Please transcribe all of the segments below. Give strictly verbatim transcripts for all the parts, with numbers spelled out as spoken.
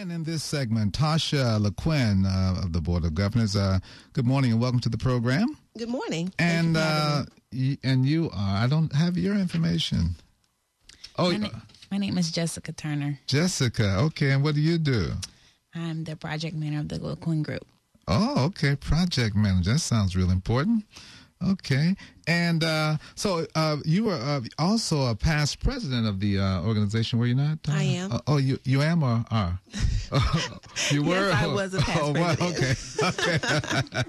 And in this segment, Tasha LeQuinn uh, of the Board of Governors. Uh, good morning and welcome to the program. Good morning. And uh, y- and you are, I don't have your information. Oh, my, na- my name is Jessica Turner. Jessica, okay. And what do you do? I'm the project manager of the LeQuinn Group. Oh, okay. Project manager. That sounds real important. Okay. And uh, so uh, you were uh, also a past president of the uh, organization, were you not? Uh, I am. Uh, oh, you you am or are? Oh, you were? Yes, I was a past oh, president. Well,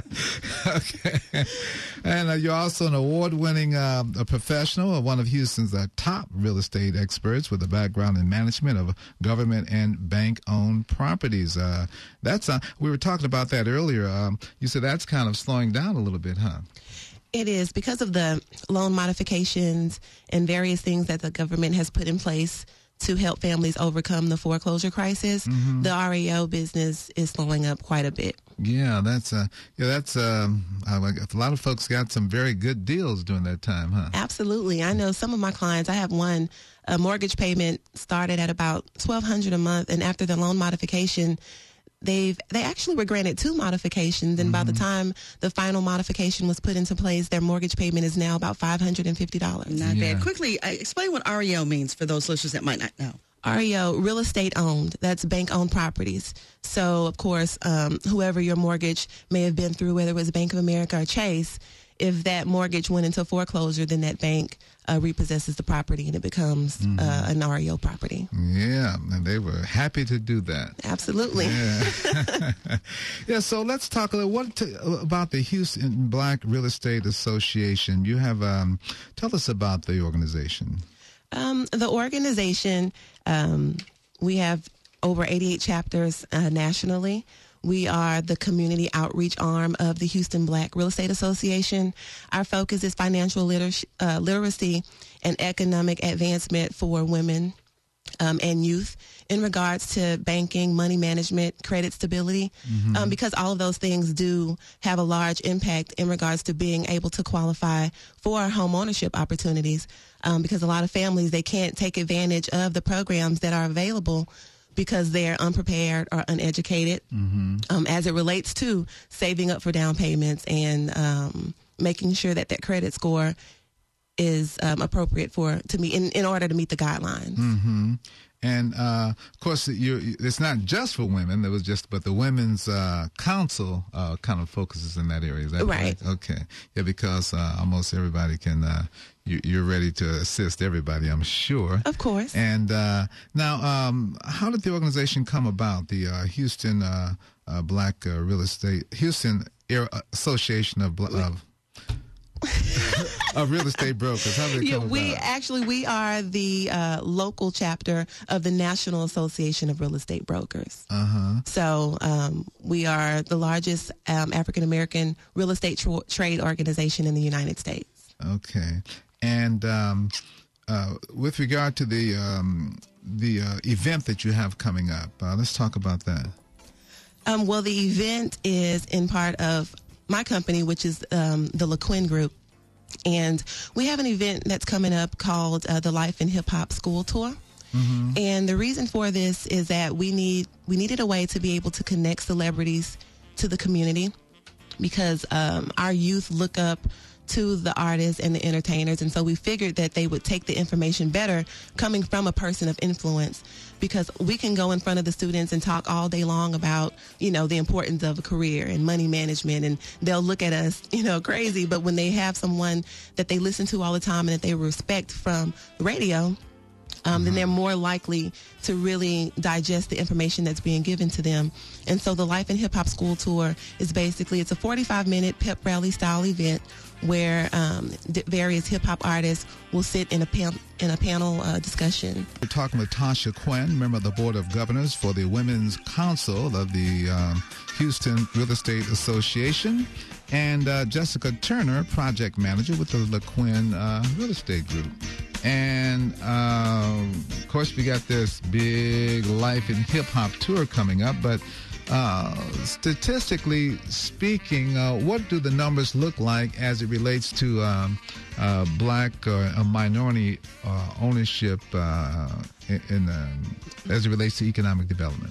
okay. Okay. And uh, you're also an award-winning uh, a professional, uh, one of Houston's uh, top real estate experts with a background in management of government and bank-owned properties. Uh, that's uh, we were talking about that earlier. Um, you said that's kind of slowing down a little bit, huh? It is because of the loan modifications and various things that the government has put in place to help families overcome the foreclosure crisis. Mm-hmm. The R E O business is slowing up quite a bit. Yeah, that's uh, yeah, that's um, uh, a lot of folks got some very good deals during that time, huh? Absolutely. I know some of my clients. I have one a mortgage payment started at about twelve hundred dollars a month, and after the loan modification, They've they actually were granted two modifications, and mm-hmm. by the time the final modification was put into place, their mortgage payment is now about five hundred and fifty dollars. Not yeah. bad. Quickly, uh, explain what R E O means for those listeners that might not know. R E O, real estate owned. That's bank owned properties. So, of course, um, whoever your mortgage may have been through, whether it was Bank of America or Chase, if that mortgage went into foreclosure, then that bank uh, repossesses the property and it becomes mm-hmm. uh, an R E O property. Yeah, and they were happy to do that. Absolutely. Yeah. Yeah. So let's talk a little what to, about the Houston Black Real Estate Association. You have um, tell us about the organization. Um, the organization, um, we have over eighty-eight chapters uh, nationally. We are the community outreach arm of the Houston Black Real Estate Association. Our focus is financial liter- uh, literacy and economic advancement for women um, and youth in regards to banking, money management, credit stability, mm-hmm. um, because all of those things do have a large impact in regards to being able to qualify for home ownership opportunities, um, because a lot of families, they can't take advantage of the programs that are available because they're unprepared or uneducated, mm-hmm. um, as it relates to saving up for down payments and um, making sure that that credit score is um, appropriate for to meet in, in order to meet the guidelines. Mm-hmm. And uh, of course, you, it's not just for women. There was just, but the Women's uh, Council uh, kind of focuses in that area. Is that right? Right? Okay. Yeah, because uh, almost everybody can. Uh, you, you're ready to assist everybody, I'm sure. Of course. And uh, now, um, how did the organization come about? The uh, Houston uh, uh, Black uh, Real Estate Houston Air Association of. Bla- of of real estate brokers. How did it yeah, come we about? actually we are the uh, local chapter of the National Association of Real Estate Brokers. Uh huh. So um, we are the largest um, African American real estate tra- trade organization in the United States. Okay, and um, uh, with regard to the um, the uh, event that you have coming up, uh, let's talk about that. Um, well, the event is in part of my company, which is um, the LeQuinn Group. And we have an event that's coming up called uh, the Life in Hip Hop School Tour. Mm-hmm. And the reason for this is that we need we needed a way to be able to connect celebrities to the community, because um, our youth look up to the artists and the entertainers. And so we figured that they would take the information better coming from a person of influence, because we can go in front of the students and talk all day long about, you know, the importance of a career and money management, and they'll look at us, you know, crazy. But when they have someone that they listen to all the time and that they respect from the radio, Um, then they're more likely to really digest the information that's being given to them. And so the Life in Hip Hop School Tour is basically, it's a forty-five minute pep rally style event where um, d- various hip hop artists will sit in a, pan- in a panel uh, discussion. We're talking with Tasha Quinn, member of the Board of Governors for the Women's Council of the um, Houston Real Estate Association, and uh, Jessica Turner, project manager with the LeQuinn uh, Real Estate Group. And, um, of course, we got this big Life in Hip Hop tour coming up, but Uh, statistically speaking, uh, what do the numbers look like as it relates to um, uh, black or uh, minority uh, ownership uh, in, in um, as it relates to economic development?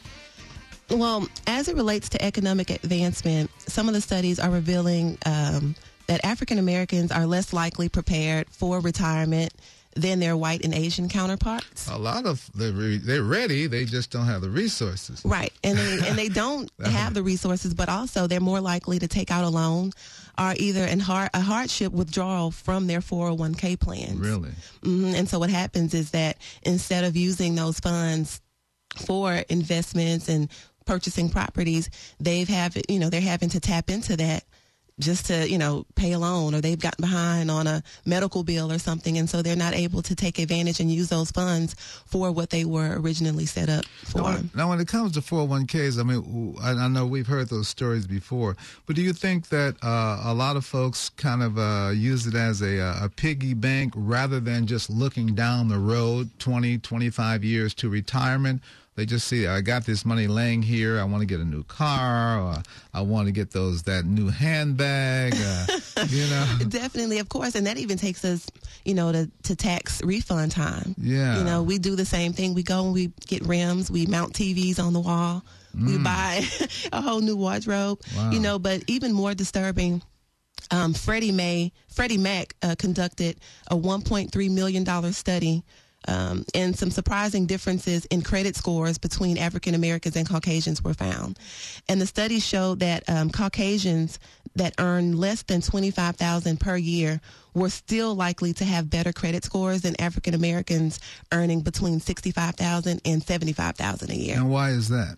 Well, as it relates to economic advancement, some of the studies are revealing um, that African Americans are less likely prepared for retirement than their white and Asian counterparts. A lot of they're re- they're ready, they just don't have the resources. Right, and they and they don't have the resources, but also they're more likely to take out a loan or either an hard, a hardship withdrawal from their four oh one k plans. Really? Mm-hmm. And so what happens is that instead of using those funds for investments and purchasing properties, they've have you know they're having to tap into that just to, you know, pay a loan, or they've gotten behind on a medical bill or something, and so they're not able to take advantage and use those funds for what they were originally set up for. Now, now when it comes to four oh one k's, I mean, I, I know we've heard those stories before, but do you think that uh, a lot of folks kind of uh, use it as a, a piggy bank rather than just looking down the road twenty, twenty-five years to retirement? They just see, I got this money laying here. I want to get a new car, or I want to get those that new handbag. Uh, you know, definitely, of course, and that even takes us, you know, to, to tax refund time. Yeah, you know, we do the same thing. We go and we get rims. We mount T Vs on the wall. Mm. We buy a whole new wardrobe. Wow. You know, but even more disturbing. Um, Freddie May, Freddie Mac uh, conducted a one point three million dollars study. Um, and some surprising differences in credit scores between African Americans and Caucasians were found. And the study showed that um, Caucasians that earn less than twenty-five thousand dollars per year were still likely to have better credit scores than African Americans earning between sixty-five thousand dollars and seventy-five thousand dollars a year. And why is that?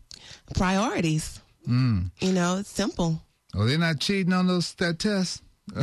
Priorities. Mm. You know, it's simple. Oh, they're not cheating on those that test?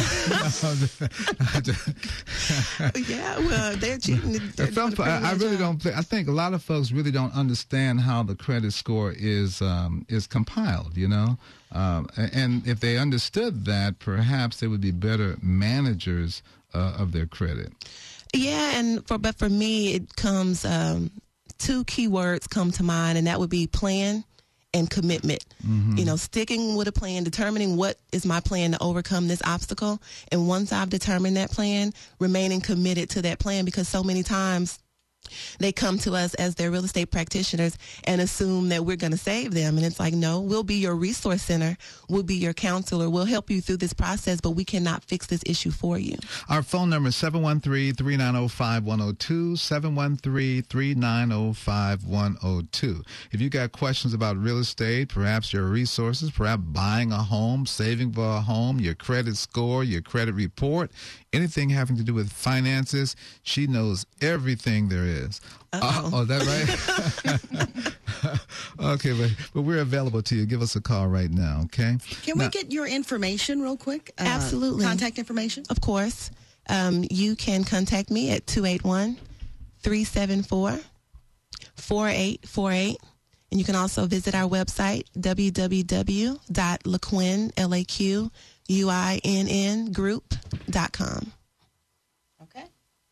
Yeah, well, they're cheating. They're Some, I, I really job. don't. I think a lot of folks really don't understand how the credit score is um, is compiled. You know, um, and if they understood that, perhaps they would be better managers uh, of their credit. Yeah, and for but for me, it comes um, two key words come to mind, and that would be plan and commitment. Mm-hmm. You know, sticking with a plan, determining what is my plan to overcome this obstacle. And once I've determined that plan, remaining committed to that plan, because so many times they come to us as their real estate practitioners and assume that we're going to save them. And it's like, no, we'll be your resource center. We'll be your counselor. We'll help you through this process, but we cannot fix this issue for you. Our phone number is seven one three, three nine zero, five one zero two, seven one three, three nine zero, five one zero two. If you got questions about real estate, perhaps your resources, perhaps buying a home, saving for a home, your credit score, your credit report, anything having to do with finances, she knows everything there is. Uh, oh, is that right? Okay, but, but we're available to you. Give us a call right now, okay? Can now, we get your information real quick? Uh, Absolutely. Contact information? Of course. Um, you can contact me at two eight one, three seven four, four eight four eight. And you can also visit our website, w w w dot laquinn, L A Q U I N N group dot com. Okay.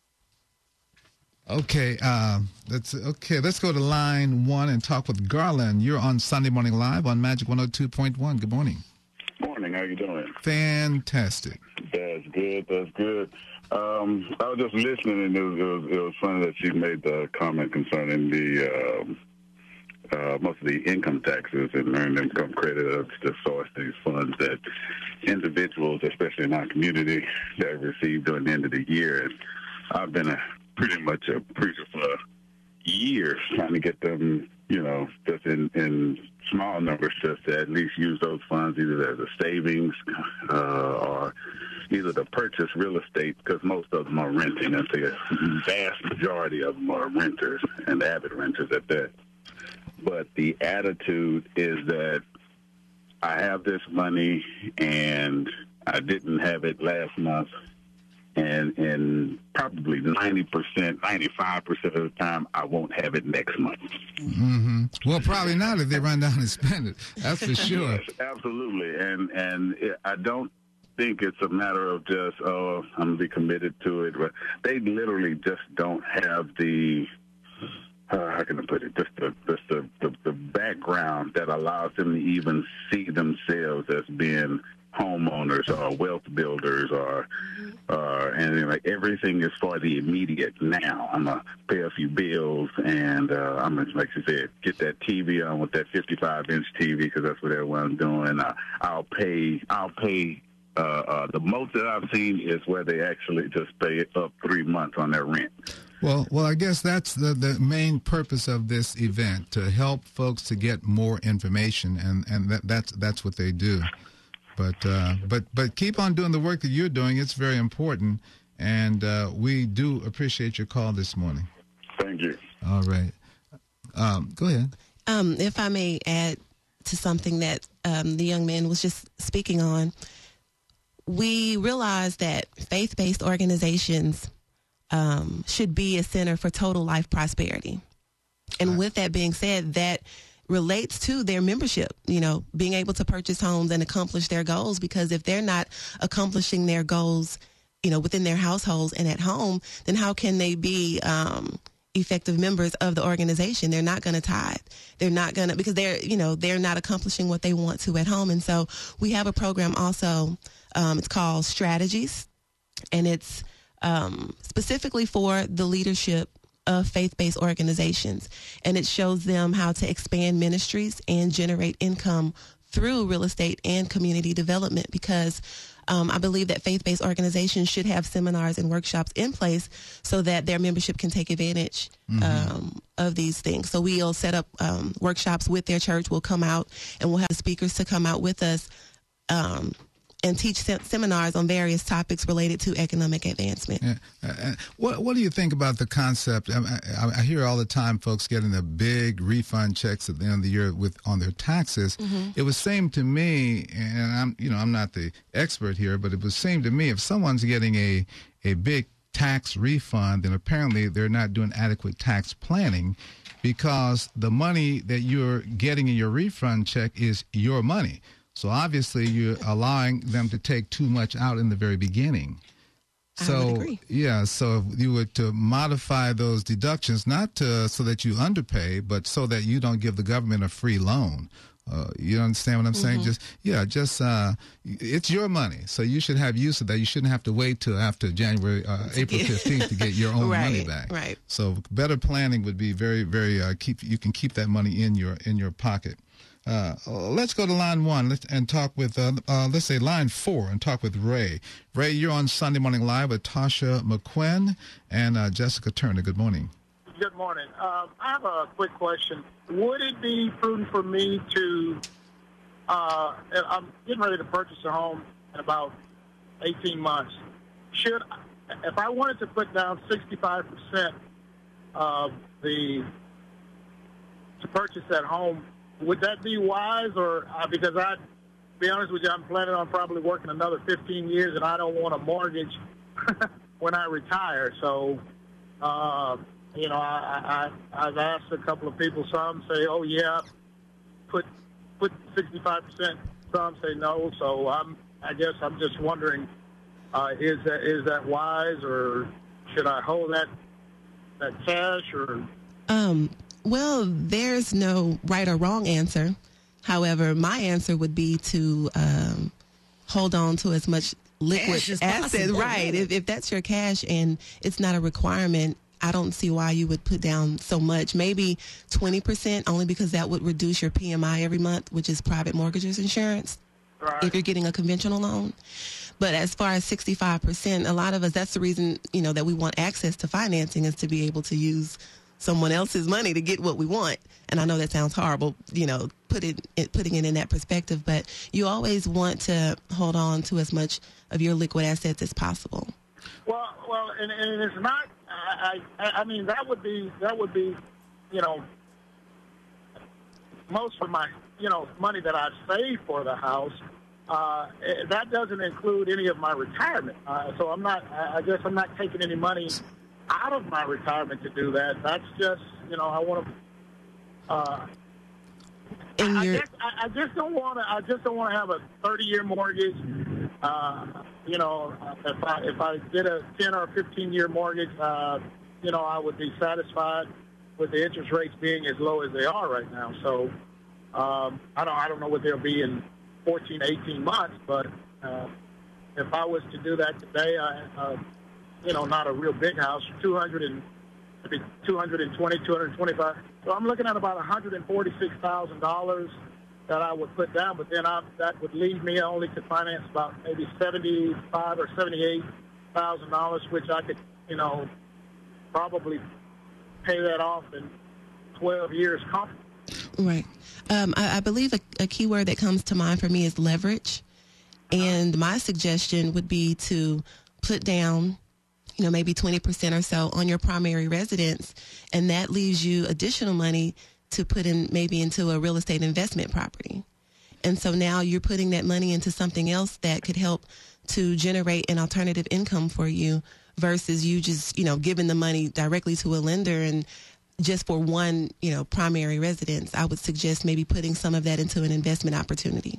Okay, uh, let's okay. Let's go to line one and talk with Garland. You're on Sunday Morning Live on Magic one oh two point one. Good morning. Morning. How you doing? Fantastic. That's good. That's good. Um, I was just listening, and it was, it was it was funny that she made the comment concerning the uh, uh, most of the income taxes and earned income credit of the source these funds that individuals, especially in our community, that receive during the end of the year. And I've been a pretty much a preacher for years, trying to get them, you know, just in, in small numbers, just to at least use those funds either as a savings uh, or either to purchase real estate, because most of them are renting. I think a vast majority of them are renters and avid renters at that. But the attitude is that I have this money and I didn't have it last month. And and probably ninety percent, ninety-five percent of the time, I won't have it next month. Mm-hmm. Well, probably not if they run down and spend it. That's for sure. Yes, absolutely. And and it, I don't think it's a matter of just, oh, I'm going to be committed to it. But they literally just don't have the, uh, how can I put it, just the, just the, the, the background that allows them to even see themselves as being homeowners or wealth builders or uh, and like everything is for the immediate now. I'm gonna pay a few bills and uh, I'm gonna, like you said, get that T V on with that fifty-five inch T V because that's what everyone's doing. Uh, I'll pay. I'll pay. Uh, uh, the most that I've seen is where they actually just pay up three months on their rent. Well, well, I guess that's the, the main purpose of this event, to help folks to get more information, and, and that, that's that's what they do. But uh, but but keep on doing the work that you're doing. It's very important, and uh, we do appreciate your call this morning. Thank you. All right. Um, go ahead. Um, if I may add to something that um, the young man was just speaking on, we realize that faith-based organizations um, should be a center for total life prosperity. And right. with that being said, that relates to their membership, you know, being able to purchase homes and accomplish their goals, because if they're not accomplishing their goals, you know, within their households and at home, then how can they be um, effective members of the organization? They're not going to tithe. They're not going to, because they're, you know, they're not accomplishing what they want to at home. And so we have a program also, um, it's called Strategies, and it's um, specifically for the leadership of faith-based organizations, and it shows them how to expand ministries and generate income through real estate and community development, because um, I believe that faith-based organizations should have seminars and workshops in place so that their membership can take advantage mm-hmm. um, of these things. So we'll set up um, workshops with their church. We'll come out and we'll have speakers to come out with us um, and teach se- seminars on various topics related to economic advancement. Yeah. Uh, what What do you think about the concept? I, I, I hear all the time folks getting the big refund checks at the end of the year with on their taxes. Mm-hmm. It would seem to me, and I'm you know I'm not the expert here, but it would seem to me if someone's getting a a big tax refund, then apparently they're not doing adequate tax planning, because the money that you're getting in your refund check is your money. So obviously you're allowing them to take too much out in the very beginning. I So would agree. yeah, so if you were to modify those deductions, not to, so that you underpay, but so that you don't give the government a free loan. Uh, you understand what I'm saying? Mm-hmm. Just yeah, just uh, it's your money, so you should have use of that. You shouldn't have to wait till after January, uh, April fifteenth to get your own right, money back. Right. So better planning would be very, very uh, keep. You can keep that money in your in your pocket. Uh, let's go to line one let's, and talk with, uh, uh, let's say line four, and talk with Ray. Ray, you're on Sunday Morning Live with Tasha McQuinn and uh, Jessica Turner. Good morning. Good morning. Um, I have a quick question. Would it be prudent for me to, uh, I'm getting ready to purchase a home in about eighteen months. Should, if I wanted to put down sixty-five percent of the, to purchase that home, would that be wise? Or uh, because I, to be honest with you, I'm planning on probably working another fifteen years, and I don't want a mortgage when I retire. So, uh, you know, I, I, I've asked a couple of people. Some say, "Oh yeah, put put sixty-five percent." Some say no. So I'm, I guess I'm just wondering, uh, is that is that wise, or should I hold that that cash, or? Um. Well, there's no right or wrong answer. However, my answer would be to um, hold on to as much liquid Cash as asset. possible, Right. really. If, if that's your cash and it's not a requirement, I don't see why you would put down so much. Maybe twenty percent, only because that would reduce your P M I every month, which is private mortgagers insurance, Right. if you're getting a conventional loan. But as far as sixty-five percent, a lot of us, that's the reason, you know, that we want access to financing, is to be able to use someone else's money to get what we want. And I know that sounds horrible, you know, put it, it putting it in that perspective, but you always want to hold on to as much of your liquid assets as possible. Well, well, and, and it's not. I, I, I mean, that would be that would be, you know, most of my, you know, money that I save for the house. Uh, that doesn't include any of my retirement. Uh, so I'm not. I guess I'm not taking any money out of my retirement to do that. That's just, you know, I want to. Uh, And I, you're, guess, I, I just don't want to. I just don't want to have a thirty-year mortgage. Uh, you know, if I if I did a ten or fifteen-year mortgage, uh, you know, I would be satisfied with the interest rates being as low as they are right now. So, Um, I don't I don't know what they'll be in fourteen, eighteen months, but uh, if I was to do that today, I, uh, you know, not a real big house, two hundred and maybe two hundred twenty, two hundred twenty-five. So I'm looking at about one hundred forty-six thousand dollars that I would put down, but then I, that would leave me only to finance about maybe seventy-five or seventy-eight thousand dollars, which I could, you know, probably pay that off in twelve years comfortably. Right. Um, I, I believe a, a key word that comes to mind for me is leverage. And my suggestion would be to put down, you know, maybe twenty percent or so on your primary residence, and that leaves you additional money to put in maybe into a real estate investment property. And so now you're putting that money into something else that could help to generate an alternative income for you versus you just, you know, giving the money directly to a lender and just for one, you know, primary residence. I would suggest maybe putting some of that into an investment opportunity.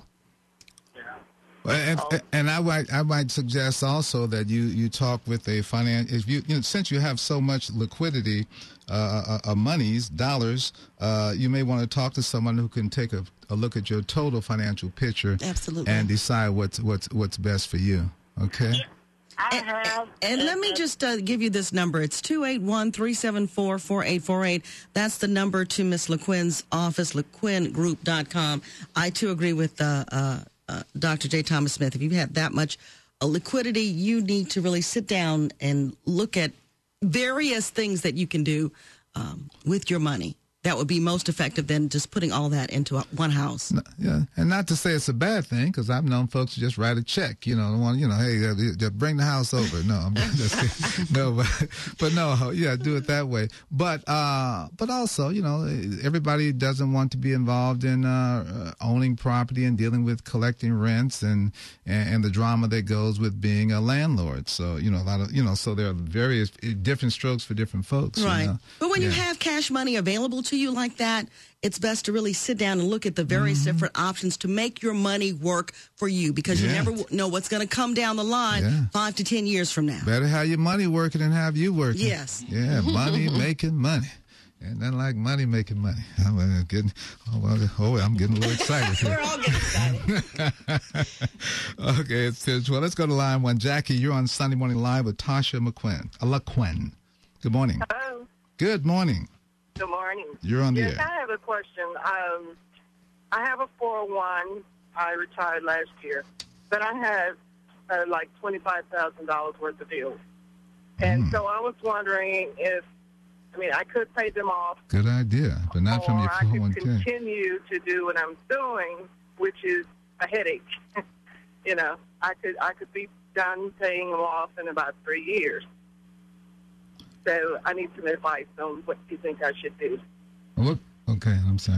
Well, and, and I might I might suggest also that you, you talk with a finance if you, you know, since you have so much liquidity, uh, uh, monies, dollars, uh, you may want to talk to someone who can take a, a look at your total financial picture. Absolutely. And decide what's what's what's best for you. Okay. I And, have. and let me just uh, give you this number. It's two eight one, three seven four, four eight four eight. That's the number to Miss LeQuinn's office, lequinn group dot com. I, too, agree with uh, uh, uh, Doctor J. Thomas Smith. If you have that much uh, liquidity, you need to really sit down and look at various things that you can do um, with your money. That would be most effective than just putting all that into a, one house. No, yeah, and not to say it's a bad thing, because I've known folks who just write a check. You know, the one, you know, hey, uh, just bring the house over. No, I'm just kidding. No, but, but no, yeah, do it that way. But uh, but also, you know, everybody doesn't want to be involved in uh, owning property and dealing with collecting rents and, and and the drama that goes with being a landlord. So you know, a lot of you know, so there are various different strokes for different folks. Right. You know? But when yeah. you have cash money available to you like that, it's best to really sit down and look at the various mm-hmm. different options to make your money work for you, because yeah. you never w- know what's going to come down the line yeah. five to ten years from now. Better have your money working than have you working. Yes. Yeah, money making money. And nothing like money making money. I'm uh, getting, oh, well, oh, I'm getting a little excited here. We're all getting excited. Okay, it's, it's, well, let's go to line one. Jackie, you're on Sunday Morning Live with Tasha McQuinn. Uh, LaQuinn. Good morning. Hello. Good morning. Good morning. You're on the yes, air. I have a question. Um, I have a four oh one. I retired last year, but I have uh, like twenty-five thousand dollars worth of bills. And Mm. so I was wondering if, I mean, I could pay them off. Good idea, but not or from your I four oh could one k. continue to do what I'm doing, which is a headache. you know, I could I could be done paying them off in about three years. So I need some advice on what you think I should do. What? Okay, I'm sorry.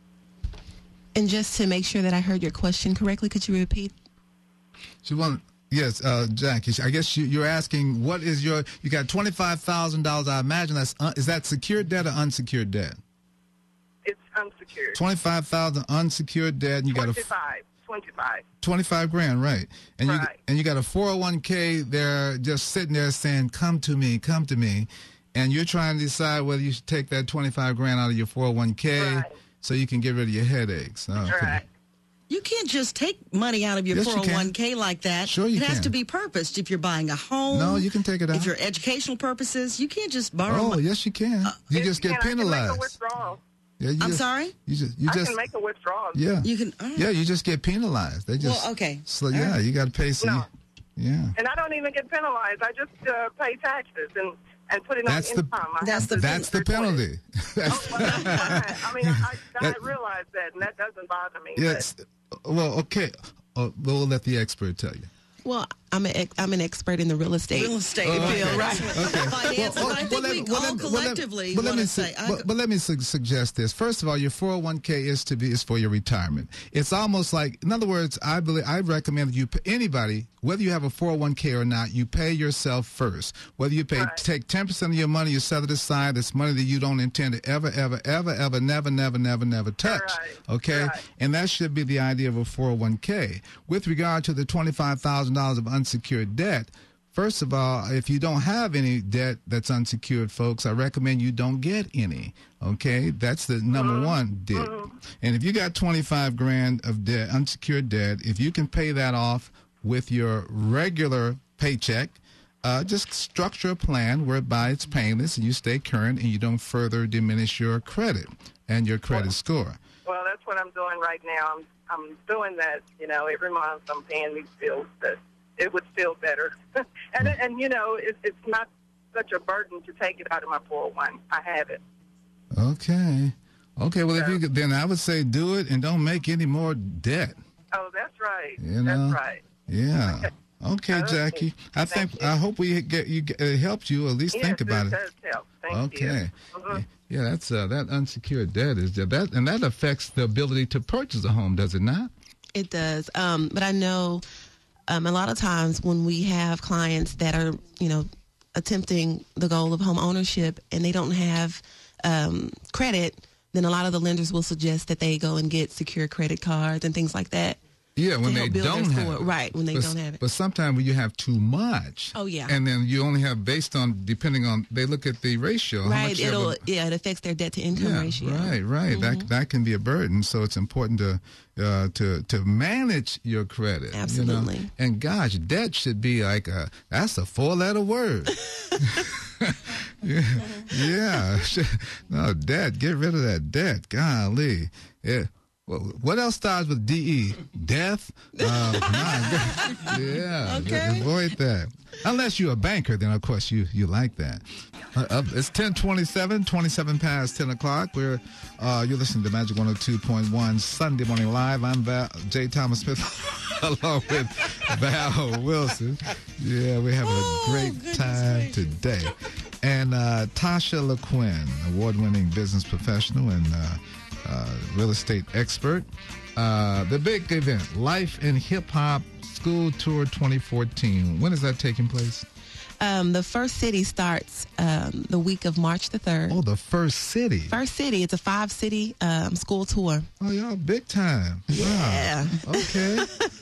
And just to make sure that I heard your question correctly, could you repeat? She want, yes, uh, Jackie. I guess you, you're asking what is your. You got twenty-five thousand dollars. I imagine that's un, is that secured debt or unsecured debt? It's unsecured. Twenty-five thousand unsecured debt, and you got a twenty-five. Twenty-five. Twenty-five grand, right? And you Right. and you got a four oh one k there, just sitting there saying, "Come to me, come to me," and you're trying to decide whether you should take that twenty-five grand out of your four oh one k Right. so you can get rid of your headaches. Oh, okay. Right. You can't just take money out of your Yes, you four oh one k like that. Sure you It has can. to be purposed. If you're buying a home, No, you can take it out. if you're educational purposes, you can't just borrow Oh, money. yes, you can. You If just get can, I can make a penalized. withdrawal. Yeah, you I'm just- sorry? You just, you I just, can make a withdrawal. yeah, You can. all right. yeah, you just get penalized. They just, Well, okay. So All yeah, right. you got to pay some. No. Yeah, And I don't even get penalized. I just uh, pay taxes and, and put it That's on the- income. I That's have the- to that's the report it. penalty. That's- Oh, well, that's fine. I mean, I, I, I That- realize that, and that doesn't bother me. yes. Well, okay. Uh, we'll let the expert tell you. Well, I'm an I'm an expert in the real estate. Real estate Oh, okay. field, right? Okay. Finance. Well, but I well, think let- we well, all let- well, let- collectively well, let want me to su- say. I- but, but let me su- suggest this. First of all, your four oh one k is to be is for your retirement. It's almost like, in other words, I believe I recommend that you anybody, whether you have a four oh one k or not, you pay yourself first. Whether you pay Right. take ten percent of your money, you set it aside. It's money that you don't intend to ever, ever, ever, ever, never, never, never, never touch. Right. Okay, Right. and that should be the idea of a four oh one k. With regard to the twenty-five thousand dollars of unsecured debt, first of all, if you don't have any debt that's unsecured, folks, I recommend you don't get any. Okay, that's the number one debt. And if you got twenty-five grand of debt, unsecured debt, if you can pay that off with your regular paycheck, uh, just structure a plan whereby it's painless and you stay current and you don't further diminish your credit and your credit score. Well, that's what I'm doing right now. I'm I'm doing that. You know, every month I'm paying these bills, but it would feel better. and and you know, it, it's not such a burden to take it out of my four oh one. I have it. Okay. Okay. Well, if you could, then I would say do it and don't make any more debt. Oh, that's right. You know? That's right. Yeah. Okay, Okay. Jackie. I Thank think you. I hope we get you. It helped you at least Yes, think about it it. does help. Thank Okay. you. Mhm. Yeah, that's uh, that unsecured debt is that, and that affects the ability to purchase a home, does it not? It does. Um, but I know um, a lot of times when we have clients that are, you know, attempting the goal of home ownership and they don't have um, credit, then a lot of the lenders will suggest that they go and get secure credit cards and things like that. Yeah, when to they help build their don't score. have it. Right, when they but, don't have it. But sometimes when you have too much. Oh, yeah. And then you only have based on depending on they look at the ratio. how Right, much you have it'll a- yeah, it affects their debt to income yeah, ratio. right, right. That that can be a burden. So it's important to uh, to to manage your credit. you know? Absolutely. And gosh, debt should be like a that's a four letter word. yeah, yeah. No debt. Get rid of that debt. Golly. Yeah. Well, what else starts with D E? Death? Uh, my God. Yeah. Okay. Avoid that. Unless you're a banker, then of course you, you like that. Uh, uh, it's ten twenty-seven, twenty-seven past ten o'clock. We're uh, you're listening to Magic one oh two point one Sunday Morning Live. I'm Val, J. Thomas Smith, along with Val Wilson. Yeah, we're having Oh, a great goodness time gracious. today. And uh, Tasha LeQuinn, award-winning business professional and uh, uh, real estate expert. Uh, the big event, Life in Hip Hop School Tour twenty fourteen. When is that taking place? Um, the first city starts um, the week of March the third. Oh, the first city. First city, it's a five city um, school tour. Oh, y'all big time. Yeah. Wow. Okay.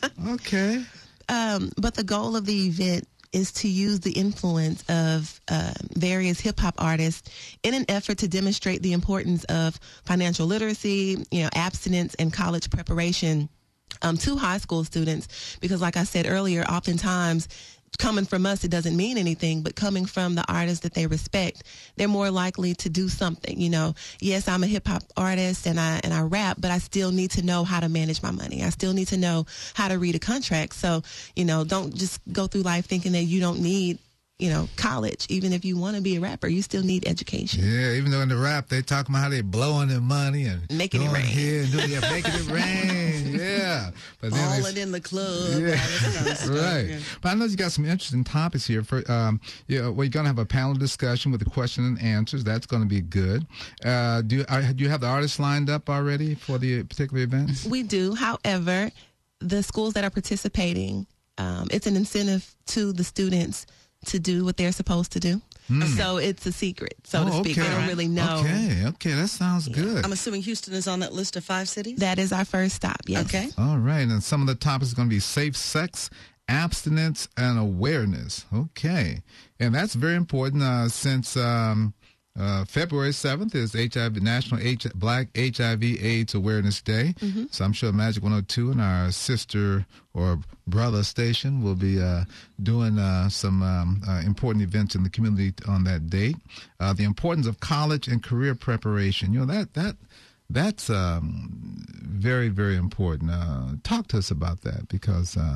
Okay. Um, but the goal of the event is to use the influence of uh, various hip hop artists in an effort to demonstrate the importance of financial literacy, you know, abstinence, and college preparation um, to high school students. Because, like I said earlier, oftentimes coming from us, it doesn't mean anything, but coming from the artists that they respect, they're more likely to do something. You know, yes, I'm a hip hop artist and I and I rap, but I still need to know how to manage my money. I still need to know how to read a contract. So, you know, don't just go through life thinking that you don't need, you know, college. Even if you want to be a rapper, you still need education. Yeah, even though in the rap they talking about how they blowing their money and Making it going rain. here and doing, yeah, making it rain. Yeah, but then they- Falling in the club. Yeah, all this kind of stuff. right. Yeah. But I know you got some interesting topics here. For um, yeah, we're going to have a panel discussion with the question and answers. That's going to be good. Uh, do you, are, do you have the artists lined up already for the particular event? We do. However, the schools that are participating, um, it's an incentive to the students to do what they're supposed to do. So it's a secret, so to Oh, speak. okay. They don't really know. Okay, okay, that sounds good. I'm assuming Houston is on that list of five cities? That is our first stop, yes. Okay. All right, and some of the topics are going to be safe sex, abstinence, and awareness. Okay, and that's very important uh, since um, uh, February seventh is H I V National H- Black H I V AIDS Awareness Day. Mm-hmm. So I'm sure Magic one oh two and our sister or brother station will be uh, doing uh, some um, uh, important events in the community on that date. Uh, the importance of college and career preparation. You know, that that that's um, very, very important. Uh, talk to us about that because... Uh,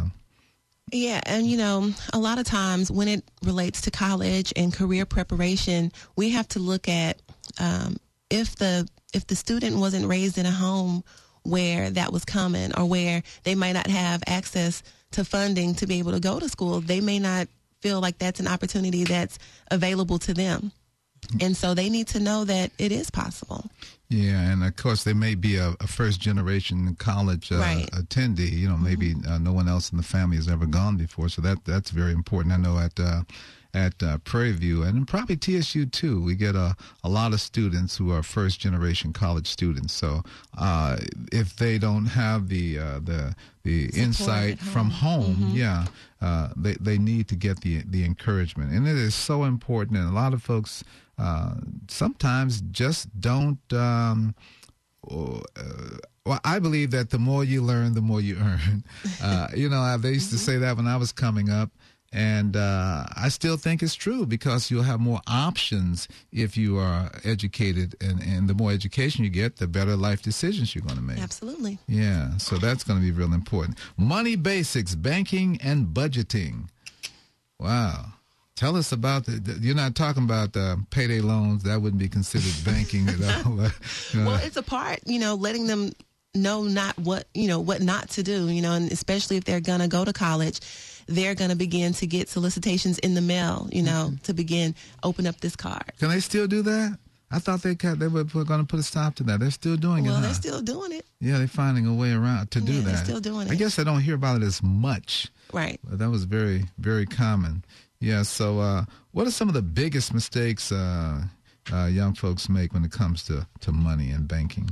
Yeah, and you know, a lot of times when it relates to college and career preparation, we have to look at um, if the if the student wasn't raised in a home where that was common or where they might not have access to funding to be able to go to school, they may not feel like that's an opportunity that's available to them. And so they need to know that it is possible. Yeah, and of course they may be a, a first generation college uh, Right. attendee. You know, maybe uh, no one else in the family has ever gone before, so that that's very important. I know at uh, at uh, Prairie View and probably T S U too, we get a a lot of students who are first generation college students. So uh, if they don't have the uh, the the Support insight at from home. home, yeah, uh, they they need to get the the encouragement, and it is so important. And a lot of folks. Uh, sometimes just don't. Um, uh, well, I believe that the more you learn, the more you earn. Uh, you know, they used to say that when I was coming up, and uh, I still think it's true because you'll have more options if you are educated, and, and the more education you get, the better life decisions you're going to make. Absolutely. Yeah, so that's going to be real important. Money basics, banking and budgeting. Wow. Tell us about the, the, you're not talking about uh, payday loans. That wouldn't be considered banking at all. But, you know. Well, it's a part, you know, letting them know not what, you know, what not to do, you know, and especially if they're going to go to college, they're going to begin to get solicitations in the mail, you know, mm-hmm. to begin open up this card. Can they still do that? I thought they cut, they were going to put a stop to that. They're still doing well, it, Well, huh? they're still doing it. Yeah, they're finding a way around to do yeah, that. They're still doing it. I guess I don't hear about it as much. Right. But that was very, very common. Yeah, so uh, what are some of the biggest mistakes uh, uh, young folks make when it comes to, to money and banking?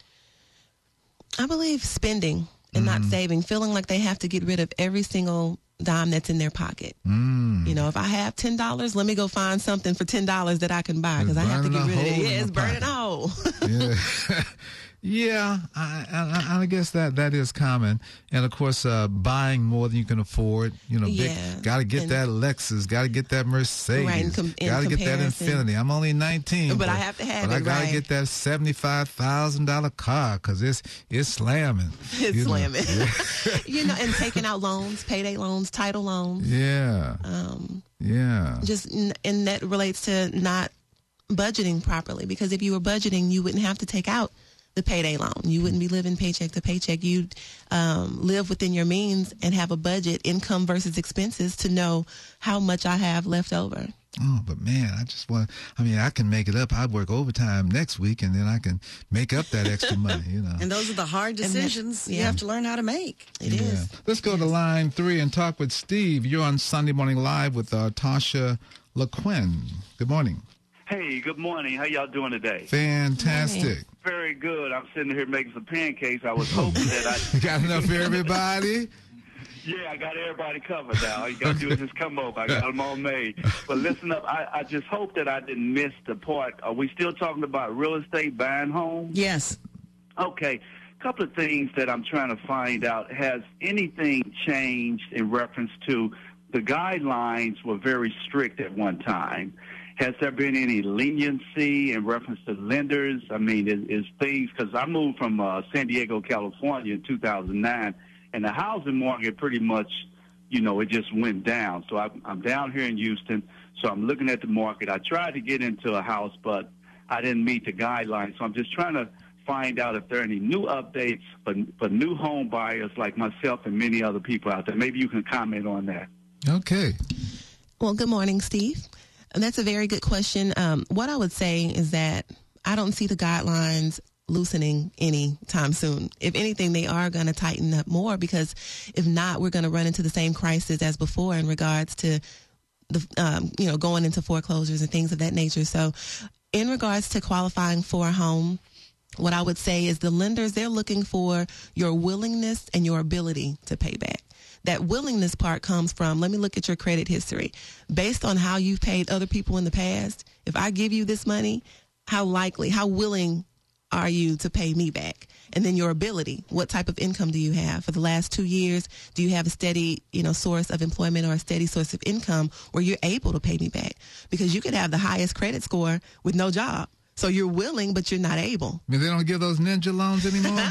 I believe spending and Mm-hmm. not saving, feeling like they have to get rid of every single dime that's in their pocket. Mm. You know, if I have ten dollars, let me go find something for ten dollars that I can buy because I have to burning get a rid of it. hole in Yeah, it's the burning pocket. a hole. Yeah, yeah. I, I, I guess that that is common, and of course, uh, buying more than you can afford. You know, Yeah, got to get and- that Lexus, got to get that Mercedes, Right, in com- in got to get that comparison. Infinity. I'm only nineteen, But I have to have but I it, got to right. get that seventy-five thousand dollar car because it's it's slamming. It's you know. slamming. You know, and taking out loans, payday loans, title loans. Yeah, Um, yeah. just n- and that relates to not budgeting properly because if you were budgeting, you wouldn't have to take out the payday loan. You wouldn't be living paycheck to paycheck. You'd um, live within your means and have a budget, income versus expenses, to know how much I have left over. Oh, but man, I just want, I mean, I can make it up. I work overtime next week and then I can make up that extra money, you know. And those are the hard that- decisions you yeah. have to learn how to make. It is. Let's go to line three and talk with Steve. You're on Sunday Morning Live with uh, Tasha LaQuinn. Good morning. Hey, good morning. How y'all doing today? Fantastic. Very good. I'm sitting here making some pancakes. I was hoping that I... You got enough for everybody? Yeah, I got everybody covered now. All you got to do is just come over. I got them all made. But listen up. I, I just hope that I didn't miss the part. Are we still talking about real estate, buying homes? Yes. Okay. A couple of things that I'm trying to find out. Has anything changed in reference to the guidelines were very strict at one time? Has there been any leniency in reference to lenders? I mean, is, is things, because I moved from uh, San Diego, California in two thousand nine, and the housing market pretty much, you know, it just went down. So I'm, I'm down here in Houston, so I'm looking at the market. I tried to get into a house, but I didn't meet the guidelines. So I'm just trying to find out if there are any new updates for, for new home buyers like myself and many other people out there. Maybe you can comment on that. Okay. Well, good morning, Steve. And that's a very good question. Um, what I would say is that I don't see the guidelines loosening any time soon. If anything, they are going to tighten up more because if not, we're going to run into the same crisis as before in regards to the, um, you know, going into foreclosures and things of that nature. So in regards to qualifying for a home, what I would say is the lenders, they're looking for your willingness and your ability to pay back. That willingness part comes from, let me look at your credit history. Based on how you've paid other people in the past, if I give you this money, how likely, how willing are you to pay me back? And then your ability, what type of income do you have? For the last two years, do you have a steady, you know, source of employment or a steady source of income where you're able to pay me back? Because you could have the highest credit score with no job. So you're willing, but you're not able. I mean, they don't give those ninja loans anymore?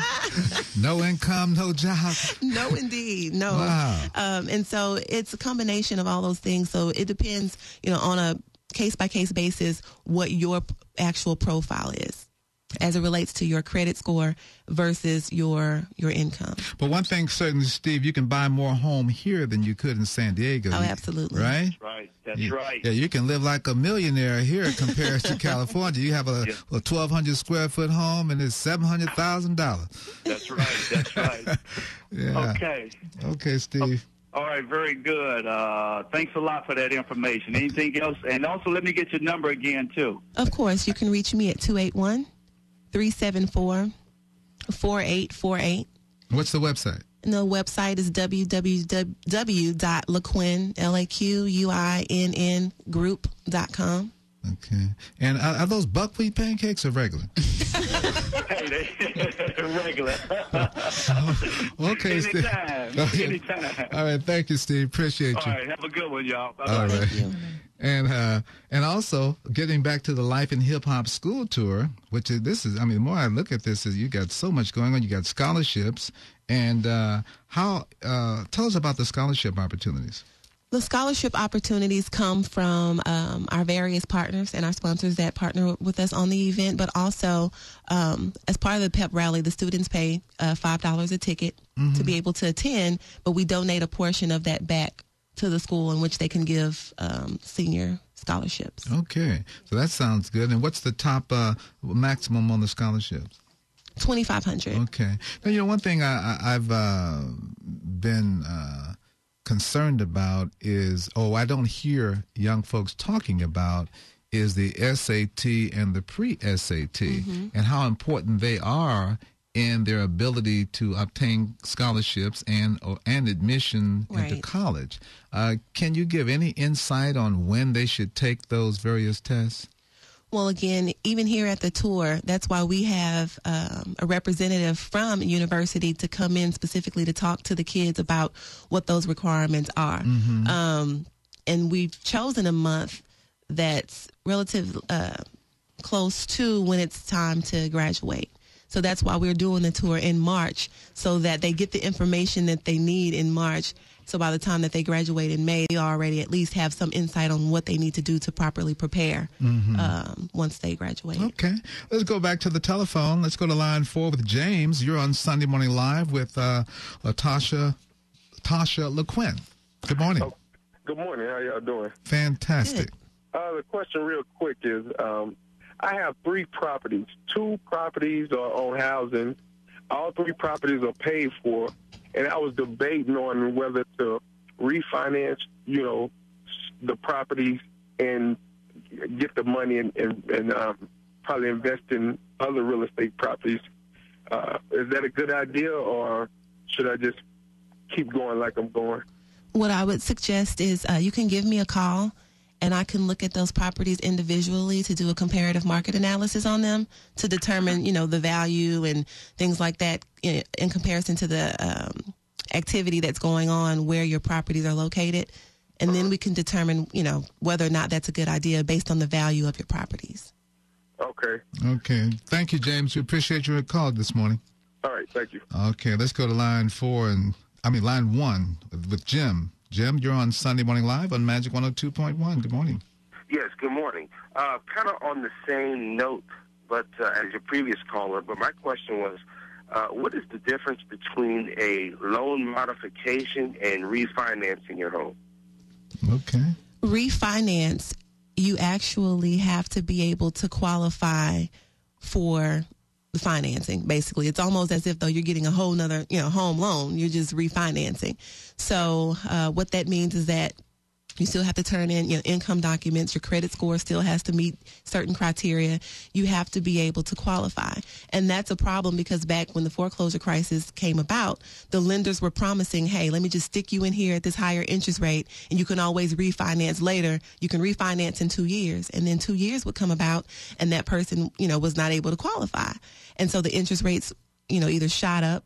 No income, no job. No, indeed. No. Wow. Um, and so it's a combination of all those things. So it depends, you know, on a case-by-case basis what your p- actual profile is. as it relates to your credit score versus your your income. But one thing certainly, Steve, you can buy more home here than you could in San Diego. Oh, absolutely. Right? That's right. That's yeah, right. Yeah, you can live like a millionaire here compared to California. You have a, yeah. a twelve hundred square foot home and it's seven hundred thousand dollars. That's right. That's right. yeah. Okay. Okay, Steve. All right, very good. Uh, thanks a lot for that information. Anything else? And also, let me get your number again, too. Of course, you can reach me at two eight one, three seven four, four eight four eight. What's the website? And the website is w w w dot laquinn, L A Q U I N N, group dot com. Okay. And are, are those buckwheat pancakes or regular? Hey, they regular. Okay, Steve. Anytime. Okay. Anytime. All right. Thank you, Steve. Appreciate All you. right. Have a good one, y'all. Bye-bye. All right. Thank you. And uh, and also getting back to the Life in Hip Hop School Tour, which is this is I mean, the more I look at this, is you got so much going on. You got scholarships, and uh, how? Uh, tell us about the scholarship opportunities. The scholarship opportunities come from um, our various partners and our sponsors that partner with us on the event, but also um, as part of the pep rally, the students pay uh, five dollars a ticket mm-hmm. to be able to attend, but we donate a portion of that back to the school in which they can give um, senior scholarships. Okay, so that sounds good. And what's the top uh, maximum on the scholarships? twenty-five hundred dollars. Okay. Now, you know, one thing I, I, I've uh, been uh, concerned about is, oh, I don't hear young folks talking about, is the S A T and the pre-S A T mm-hmm. and how important they are in their ability to obtain scholarships and or, and admission right. into college. Uh, can you give any insight on when they should take those various tests? Well, again, even here at the tour, that's why we have um, a representative from a university to come in specifically to talk to the kids about what those requirements are. Mm-hmm. Um, and we've chosen a month that's relative uh, close to when it's time to graduate. So that's why we're doing the tour in March, so that they get the information that they need in March. So by the time that they graduate in May, they already at least have some insight on what they need to do to properly prepare mm-hmm. um, once they graduate. Okay. Let's go back to the telephone. Let's go to line four with James. You're on Sunday Morning Live with uh, Tasha, Tasha LaQuinn. Good morning. Oh, good morning. How y'all doing? Fantastic. Uh, the question real quick is, um, I have three properties. Two properties are on housing. All three properties are paid for. And I was debating on whether to refinance, you know, the properties and get the money and, and, and um, probably invest in other real estate properties. Uh, is that a good idea, or should I just keep going like I'm going? What I would suggest is uh, you can give me a call, and I can look at those properties individually to do a comparative market analysis on them to determine, you know, the value and things like that in, in comparison to the um, activity that's going on where your properties are located. And then we can determine, you know, whether or not that's a good idea based on the value of your properties. Okay. Okay. Thank you, James. We appreciate your call this morning. All right. Thank you. Okay. Let's go to line four and, I mean, line one with Jim. Jim, you're on Sunday Morning Live on Magic one oh two point one. Good morning. Yes, good morning. Uh, kind of on the same note but uh, as your previous caller, but my question was, uh, what is the difference between a loan modification and refinancing your home? Okay. Refinance, you actually have to be able to qualify for the financing. Basically, it's almost as if though you're getting a whole nother, you know, home loan. You're just refinancing. So uh, what that means is that you still have to turn in your income documents. Your credit score still has to meet certain criteria. You have to be able to qualify. And that's a problem because back when the foreclosure crisis came about, the lenders were promising, hey, let me just stick you in here at this higher interest rate and you can always refinance later. You can refinance in two years. And then two years would come about and that person, you know, was not able to qualify. And so the interest rates, you know, either shot up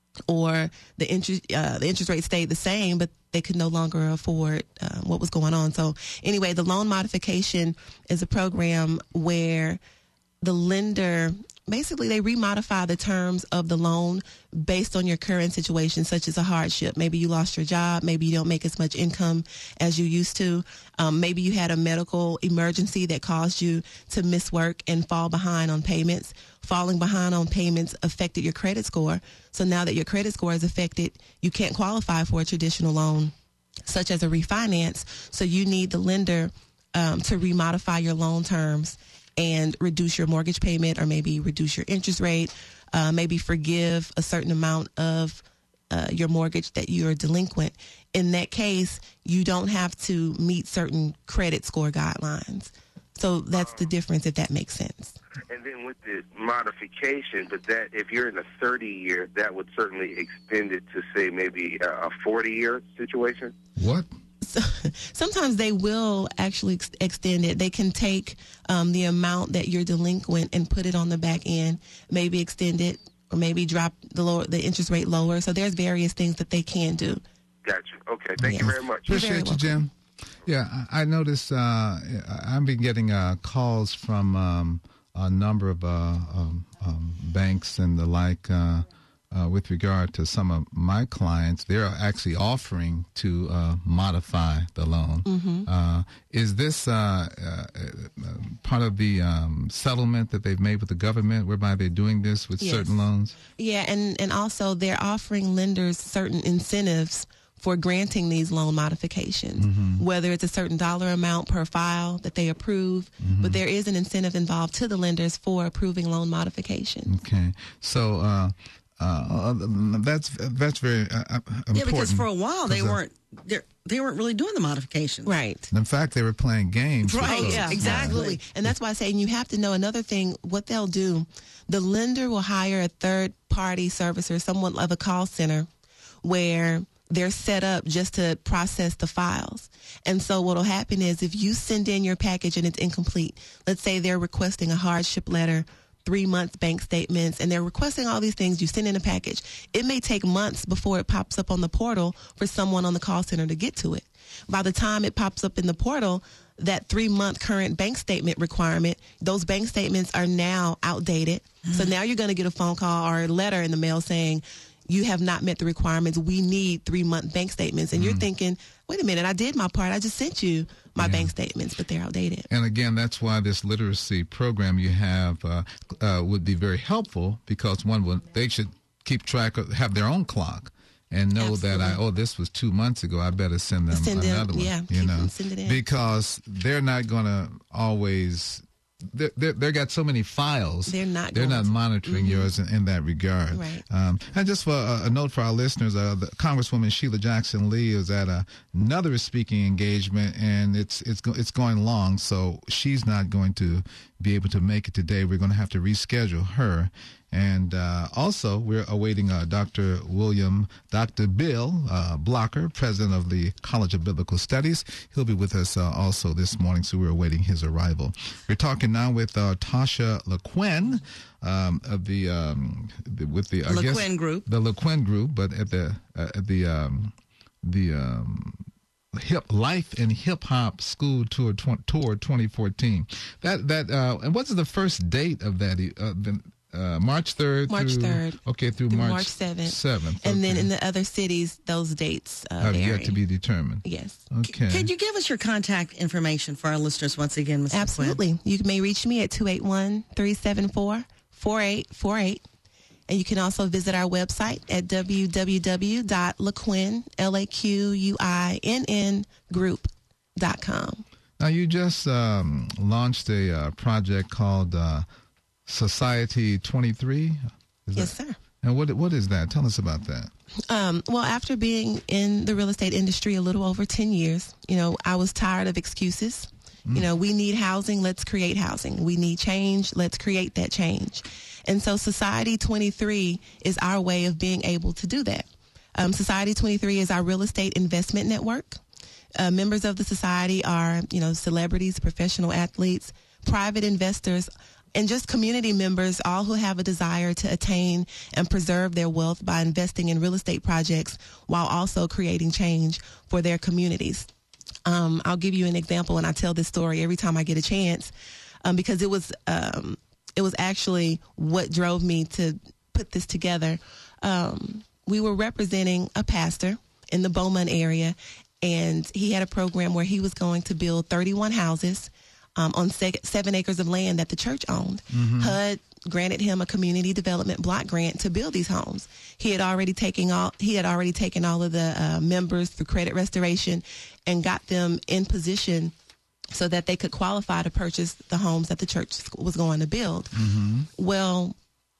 or the interest uh, the interest rate stayed the same, but they could no longer afford uh, what was going on. So anyway, the loan modification is a program where the lender, basically they remodify the terms of the loan based on your current situation, such as a hardship. Maybe you lost your job. Maybe you don't make as much income as you used to. Um, maybe you had a medical emergency that caused you to miss work and fall behind on payments. Falling behind on payments affected your credit score. So now that your credit score is affected, you can't qualify for a traditional loan, such as a refinance. So you need the lender um, to remodify your loan terms and reduce your mortgage payment, or maybe reduce your interest rate, uh, maybe forgive a certain amount of uh, your mortgage that you're delinquent. In that case, you don't have to meet certain credit score guidelines. So that's the difference, if that makes sense. And then with the modification, but that if you're in a thirty-year, that would certainly extend it to, say, maybe a forty-year situation? What? So, sometimes they will actually ex- extend it. They can take um, the amount that you're delinquent and put it on the back end, maybe extend it, or maybe drop the lower, the interest rate lower. So there's various things that they can do. Gotcha. Okay. Thank yes. you very much. Appreciate you, Jim. Yeah, I, I noticed uh, I've been getting uh, calls from um, a number of uh, um, um, banks and the like uh, uh, with regard to some of my clients. They're actually offering to uh, modify the loan. Mm-hmm. Uh, is this uh, uh, part of the um, settlement that they've made with the government, whereby they're doing this with yes. certain loans? Yeah, and, and also they're offering lenders certain incentives for granting these loan modifications, mm-hmm. whether it's a certain dollar amount per file that they approve, mm-hmm. but there is an incentive involved to the lenders for approving loan modifications. Okay, so uh, uh, that's that's very uh, important. Yeah, because for a while they weren't they weren't really doing the modifications, right? In fact, they were playing games, right? Yeah, exactly. And that's why I say, and you have to know another thing. What they'll do, the lender will hire a third party servicer, someone of a call center, where they're set up just to process the files. And so what will happen is if you send in your package and it's incomplete, let's say they're requesting a hardship letter, three months bank statements, and they're requesting all these things, you send in a package. It may take months before it pops up on the portal for someone on the call center to get to it. By the time it pops up in the portal, that three-month current bank statement requirement, those bank statements are now outdated. Mm-hmm. So now you're going to get a phone call or a letter in the mail saying, you have not met the requirements. We need three-month bank statements. And mm. you're thinking, wait a minute, I did my part. I just sent you my yeah. bank statements, but they're outdated. And again, that's why this literacy program you have uh, uh, would be very helpful, because one would, they should keep track of, have their own clock and know Absolutely. that, I oh, this was two months ago. I better send them send another them, one. Yeah, you know, send it in. Because they're not going to always... They they got so many files. They're not. They're not to. monitoring mm-hmm. yours in, in that regard. Right. Um, and just for a, a note for our listeners, uh, the Congresswoman Sheila Jackson Lee is at a, another speaking engagement, and it's it's go, it's going long, so she's not going to be able to make it today. We're going to have to reschedule her. And uh, also, we're awaiting uh, Doctor William, Doctor Bill uh, Blocker, president of the College of Biblical Studies. He'll be with us uh, also this morning, so we're awaiting his arrival. We're talking now with uh, Tasha LeQuinn um, of the um, the, with the I LeQuinn guess, Group, the LeQuinn Group, but at the uh, at the um, the um, Hip Life and Hip Hop School Tour tw- Tour twenty fourteen. That that uh, and what's the first date of that? Uh, the, Uh, March third. March through, third. Okay, through, through March, March seventh. seventh. And okay. then in the other cities, those dates uh, have vary. yet to be determined. Yes. Okay. C- could you give us your contact information for our listeners once again, Miz Absolutely. LeQuinn? You may reach me at two eight one, three seven four, four eight four eight. And you can also visit our website at w w w dot laquinn, L A Q U I N N group dot com. Now, you just um, launched a uh, project called uh, Society twenty-three? Is yes, that, sir. And what what is that? Tell us about that. Um, well, after being in the real estate industry a little over ten years, you know, I was tired of excuses. Mm. You know, we need housing, let's create housing. We need change, let's create that change. And so Society twenty-three is our way of being able to do that. Um, Society twenty-three is our real estate investment network. Uh, members of the society are, you know, celebrities, professional athletes, private investors, and just community members, all who have a desire to attain and preserve their wealth by investing in real estate projects while also creating change for their communities. Um, I'll give you an example, and I tell this story every time I get a chance, um, because it was um, it was actually what drove me to put this together. Um, we were representing a pastor in the Beaumont area, and he had a program where he was going to build thirty-one houses um, on se- seven acres of land that the church owned. Mm-hmm. H U D granted him a community development block grant to build these homes. He had already taken all he had already taken all of the uh, members through credit restoration and got them in position so that they could qualify to purchase the homes that the church was going to build. Mm-hmm. Well,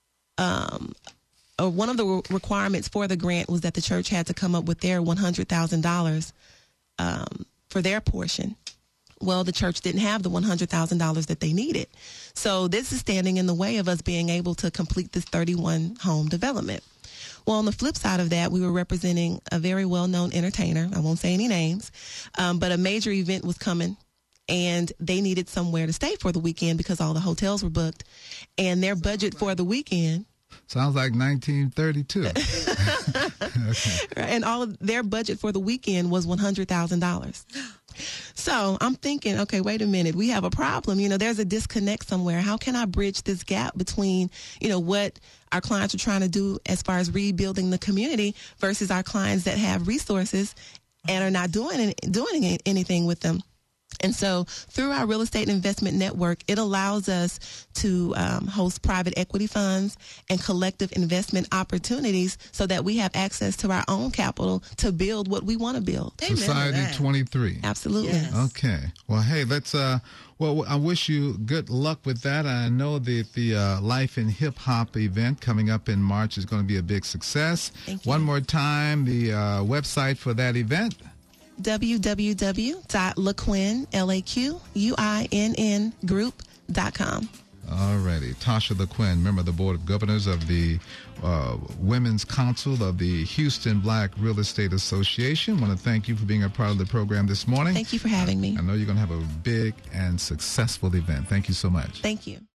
um, uh, one of the re- requirements for the grant was that the church had to come up with their one hundred thousand dollars um, for their portion. Well, the church didn't have the one hundred thousand dollars that they needed. So this is standing in the way of us being able to complete this thirty-one home development. Well, on the flip side of that, we were representing a very well-known entertainer. I won't say any names, um, but a major event was coming, and they needed somewhere to stay for the weekend because all the hotels were booked, and their budget for the weekend. Sounds like nineteen thirty-two. Okay. And all of their budget for the weekend was one hundred thousand dollars. So I'm thinking, okay, wait a minute. We have a problem. You know, there's a disconnect somewhere. How can I bridge this gap between, you know, what our clients are trying to do as far as rebuilding the community versus our clients that have resources and are not doing doing anything with them? And so through our real estate investment network, it allows us to um, host private equity funds and collective investment opportunities so that we have access to our own capital to build what we want to build. Society twenty-three. Absolutely. Yes. Okay. Well, hey, let's, uh, well, I wish you good luck with that. I know that the uh, Life in Hip Hop event coming up in March is going to be a big success. Thank you. One more time, the uh, website for that event. w w w dot laquinn, L A Q U I N N group dot com. All righty. Tasha LaQuinn, member of the Board of Governors of the uh, Women's Council of the Houston Black Real Estate Association. I want to thank you for being a part of the program this morning. Thank you for having me. I know you're going to have a big and successful event. Thank you so much. Thank you.